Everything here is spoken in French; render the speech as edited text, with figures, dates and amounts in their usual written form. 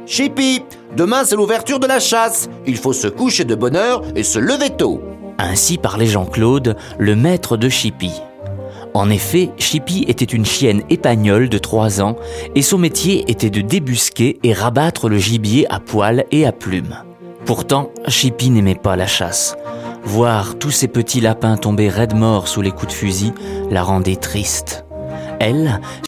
Chippy, demain c'est l'ouverture de la chasse. Il faut se coucher de bonne heure et se lever tôt. » Ainsi parlait Jean-Claude, le maître de Chippy. En effet, Chippy était une chienne épagnole de 3 ans et son métier était de débusquer et rabattre le gibier à poil et à plumes. Pourtant, Chippy n'aimait pas la chasse. Voir tous ces petits lapins tomber raides morts sous les coups de fusil la rendait triste. Elle